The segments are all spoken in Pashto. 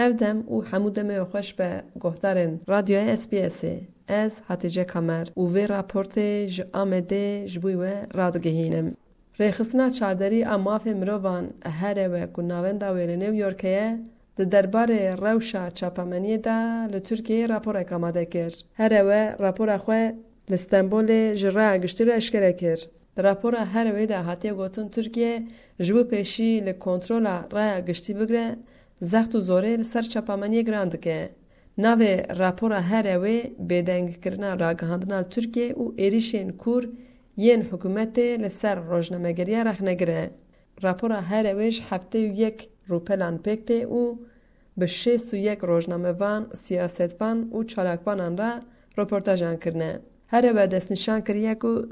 evdem û hemû demê xweş be guhdarên radyoya SBS. Ez Hatice Kamer û vê raportê ji Amedê ji bo we radigihînim. Rêxistina çavderî a mafê mirovan here we ku navenda wê li New Yorkê ye, di derbarê rewşa çapemeniyê de li Tirkiyeyê raporek amade kir. Here we rapora xwe li Stenbolê ji raya giştî re eşkere kir. Di rapora here wê de hatiye gotin Tirkiye ji bo pêşî li kontrola raya giştî bigire, zext û zorê li ser çapemeniyê giran dike. Navê rapora here wê bêdengkirina ragihandina li Tirkiye û êrişên kûr yên hikûmetê li ser rojnamegeriya rexnegir e. Rapora here wê ji heftê û yek rûpelan pêk tê û bi 61 rojnamevan, siyasetvan û çalakvanan re reportajan kirine. Here we destnîşan kiriye ku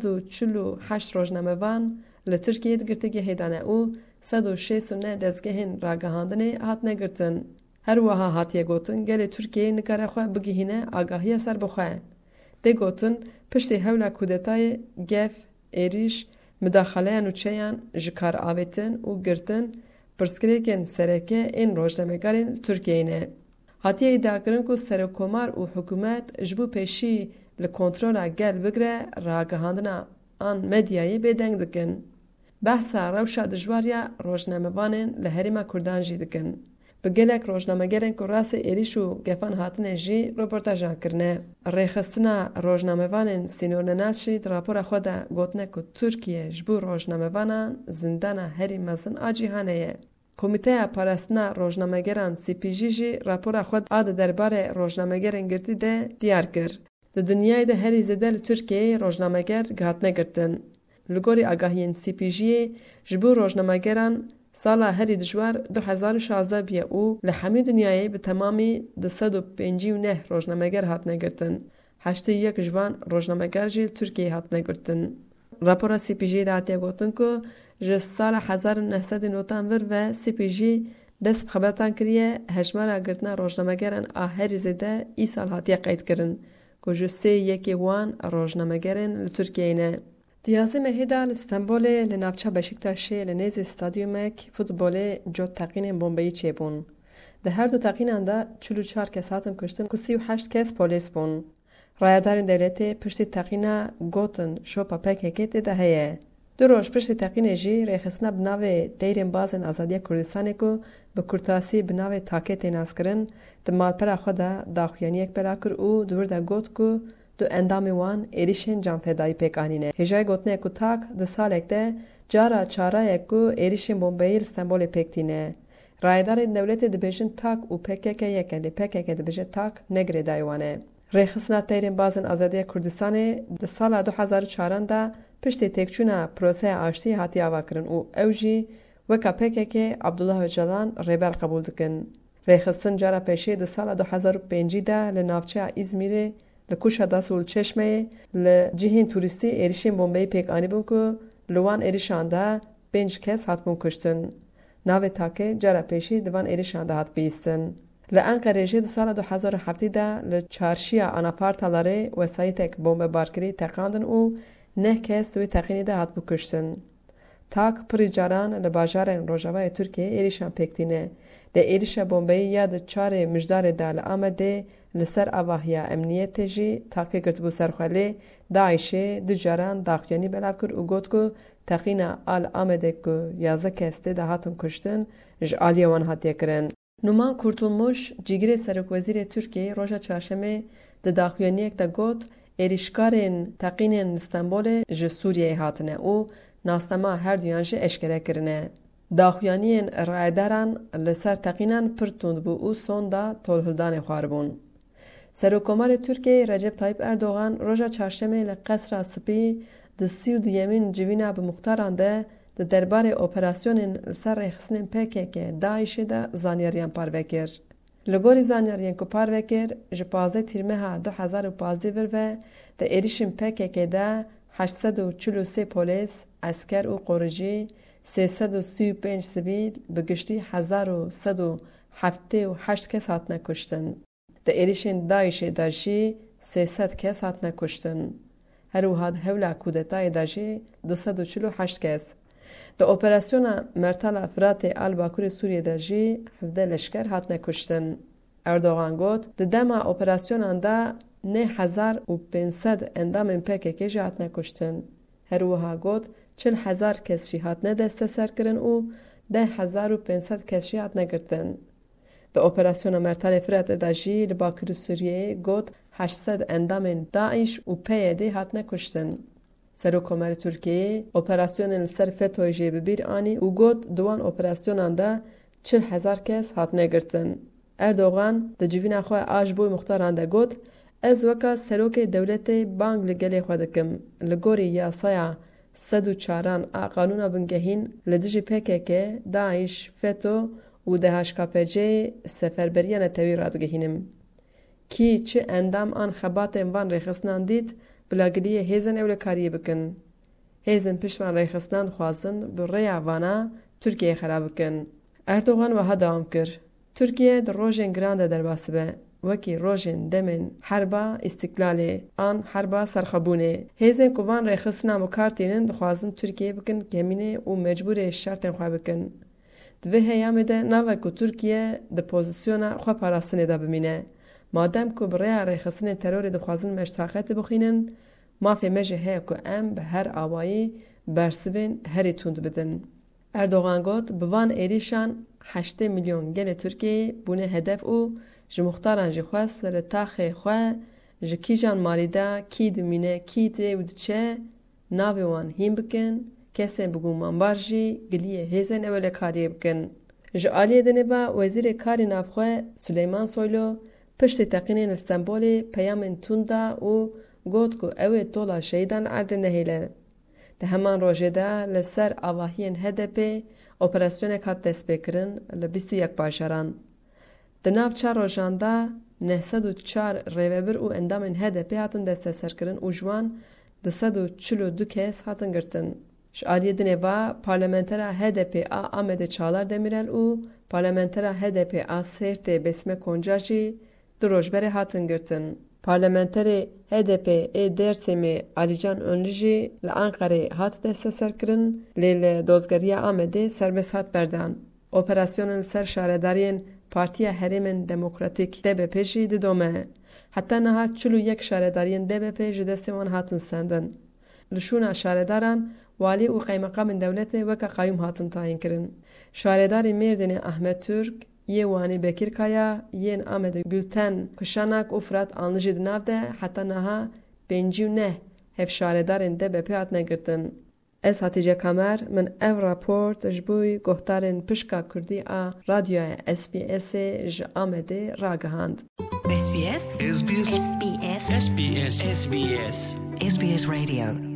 148 rojnamevan li Tirkiyeyê di girtîgehê de ne û 169 dezgehên ragihandinê hatine girtin. Her wiha hatiye gotin gelê Tirkiyeyê nikare xwe bigihîne agahiya serbixwe. Tê gotin piştî hewla kûdetayê gev, êriş, midaxaleyan û çeyan ji kar avêtin û girtin pirsgirêkên sereke ên rojnamegerên Tirkiyeyê ne. Hatiye îdiakirin ku serokkomar û hikûmet ji bo pêşî li kontrola gel bigire ragihandina an medyayê bêdeng dikin. Behsa rewşa dijwar ya rojnamevanên li Herêma Kurdan jî dikin. Bi gelek rojnamegerên ku rastî êriş û gefan hatine jî reportajan kirine. Rêxistina rojnamevanên sînornenas jî di rapora xwe de gotine ku Tirkiye ji bo rojnamevanan zindana herî mezin a cîhanê ye. Komîteya Parastina Rojnamegeran CPJ jî rapora xwe a di derbarê rojnamegerên girtî de diyar kir. Di dinyayê de herî zêde li Tirkiyeyê rojnameger hatine girtin. Li gorî agahiyên CPJyê ji bo rojnamegeran sala herî dijwar 2016 bûye û li hemû dinyayê bi temamî 259 rojnameger hatine girtin. 81 ji van rojnameger jî li Tirkiyeyê hatine girtin. Rapora CPJ de hatiye gotin ku ji sala 1900 notan vir ve CPJ dest bi xebetan kiriye hejmara girtina rojnamegeran a herî zêde îsal hatiye qeyd kirin ku ji 3 wan rojnamegerên li Tirkiyeyê ne. Di 11 mehê de li Stenbolê li navçeya Beşiktaşê li nêzî stadyumek futbolê cot teqînên bombeyî çêbûn. Di her du teqînan de 44 kes hatin kuştin ku 38 kes polîs bûn. Rayadarên dewletê piştî teqîna gotin şopa PKK tê de heye. Du roj piştî teqînê jî rêxistina bi navê deyrên bazên Azadiya Kurdistanê ku bi kurtasî bi navê takê tê naskirin, di malpera xwe de daxuyaniyek bela kir û di wir de got ku du endamê wan êrişên canfedayî pêk anîne. Hêjayê gotinê ku tak di salek de cara çarayek ku êrişên bombeyî li Stenbolê pêk tîne. Rayadarên dewletê dibêjin tak û PKK yek e lê PKK dibêje tak ne girêdayî wan e. Rêxistina deyrên bazên Azadiya Kurdistanê di sala 2004 de piştî têkçûna proseya aştî hatiye avakirin û ew jî weka PKK Abdullah Öcalan rêber qebûl dikin. Rêxistin cara pêşî di sala 2005 de li navçeya İzmîrê li Kuşa Dasûl Çeşmeyê li cihên turîstî êrişên bombeyî pêk anîbûn ku li wan êrişan de 5 kes hatbûn kuştin. Navê takê cara pêşî di van êrişan de hat bîstin. Li Enqerê jî di sala 2007 de li çarşiya anapartalarê wesayîtek bombebarkirî teqandin û 9 kes di wê teqînê de hatbû kuştin. Tak pirî caran li bajarên Rojavayê Tirkiyeyê êrişan pêk tîne. Li êrişa bombeyî ya di çarê mijdarê de li Amedê li ser avahiya emniyetê jî takê girtibû ser xwe lê Daişê du caran daxuyanî belav kir û got ku teqîna a li Amedê ku 11 kes tê de hatin kuştin ji aliyê wan hatiye kirin. Numan Kurtulmuş, cîgirê Serokwezîrê Tirkiyeyê roja çarşemê di daxuyaniyek de got êrişkarên teqînên li Stenbolê ji Sûriyeyê hatine û nasnama her duyan jî eşkere kirine. Daxuyaniyên rayedaran li ser teqînan pir tund bû û son da tolhildanê xwaribûn. Serokkomarê Tirkiyeyê Recep Tayyip Erdogan roja çarşemê li Qesra Spî di 32yemîn civîna bi muxtaran de di derbarê operasyonên li ser rêxistinên PKK Daişê de zanyariyan parve kir. Li gorî zanyariyên ku parve kir ji 15 tîrmeha 2015 vir ve di êrişên PKK de 843 polîs, esker û qoricî, 335 sivîl bi giştî 1178 kes hatine kuştin. Di êrişên Daişê de jî 300 kes hatine kuştin. Her wiha di hewla kûdetayê de jî 248 kes. د اپراسیونا مرتلا فرات الباکور سوریه ده جی 17 لشکر هاتنه کشتن. اردوغان گوت د دما اپراسیونان ده 9500 اندام PKK جی هاتنه کشتن. هر وها گوت 40,000 کس جی هاتنه دست سر کرن و 10,500 کس جی هاتنه گرتن. د اپراسیون مرتل فرات ده جی لباکور سوریه گوت 800 اندام داعش و PYD هاتنه کشتن. سروکمر ترکیه اپراسیون سر فتوی جی ببیر آنی و گوت دوان اپراسیونان ده 40,000 کس هاتنه گرتن. اردوغان د جوین خواه آج بوی مختاران ده گوت از وکا سروک دولت بانگ لگلی خواه دکم لگوری یاسایا 104 قانون بنگهین لدجی PKK داعش فتو و DHKPC سفربریان تاوی رادگهینم. کی چه اندام آن خبات وان ریخستنان دید بلاگلیه هیزن اولکاریه بکن. هیزن پشتوان ریخستنان خوازن برای وانا ترکیه خراب بکن. اردوغان وها دوام کر. ترکیه در روژن گرانده در باسبه. وکی روژن دمن حربا استقلاله آن حربا سرخبونه. هیزن کوان ریخستنان و کارتینن دخوازن ترکیه بکن کمینه و مجبور شرطن خواه بکن. دوه هیامه ده نوه که ترکیه ده پوزیسیون خواه پاراستنه ده بمینه. مادام که برای ریخستن ترور دخوازن مشتاقت بخینن مافی مجه هیا که ام به هر آوایی برسبین هری توند بدن. اردوغان گوت بوان ایریشان 8 میلیون گل ترکیه بونه هدف او جمختاران جی خواست لطاقه خواه جکی جان مالیده کی دمینه کی ده و دچه ناوی وان هیم بکن کسی بگو منبار جی گلیه هیزن اوله کاری بکن. جعالیه دنه با وزیر کاری نافخواه سلیمان سویلو پشت تقینین السمبولی پیامن توندا و گوت کو اوه دولا شهیدان عرد نهیله. ده همان روژه ده لسر آواهین هدپی اپراسیون کات دست بکرن ل21 باشران. ده ناف 4 روژان ده 904 ریوبر و اندامن هدپی هاتن دست سر کرن و جوان 242 کس هاتن گرتن. شعالیه دنه با پارلمنترا HDP آمده چالار دمیرل و پارلمنترا HDP سرت بسم کنجاجی دو روزبره هاتن گرتن. پارلمنتری HDP درسمی علیجان اونجی لانقره هات دست سر کرن لیل دوزگری آمده سربس هات بردن. اپراسیون سر شاردارین پارتیا هرمن دموکراتیک DBP جی دومه. حتی نها 41 شاردارین DBP جی دستمان هاتن سندن. لشونا شارداران والی و قیمقام دولت وکا قیوم هاتن تاین کرن. شارداری مردن احمد ترک یه وانی بکر کایا یه آمد گلتن کشانک افراد آنجید نافده حتی نها 59 هف شاردارین DBP هات نگرتن. از هاتیجه کامر من او راپورت جبوی گهتارن پشکا کردی رادیو SBS ج آمده راگهاند. SBS SBS SBS SBS SBS Radio